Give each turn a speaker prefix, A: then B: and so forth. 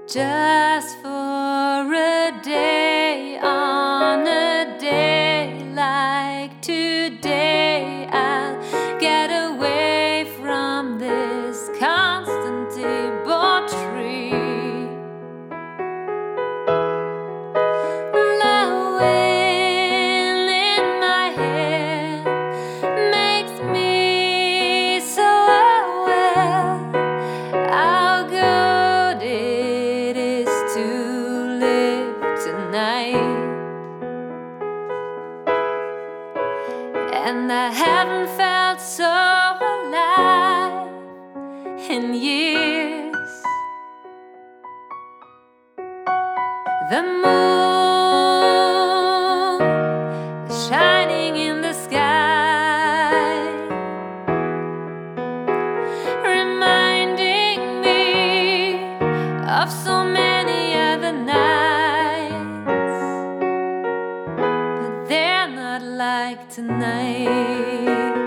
A: Just for a day, on a day like today, I'll get away from this constant debauchery. The wind in my hair makes me so aware how good it is to live tonight. And I haven't felt so alive in years. The moon is shining in the sky, reminding me of so many other nights, but they're not like tonight.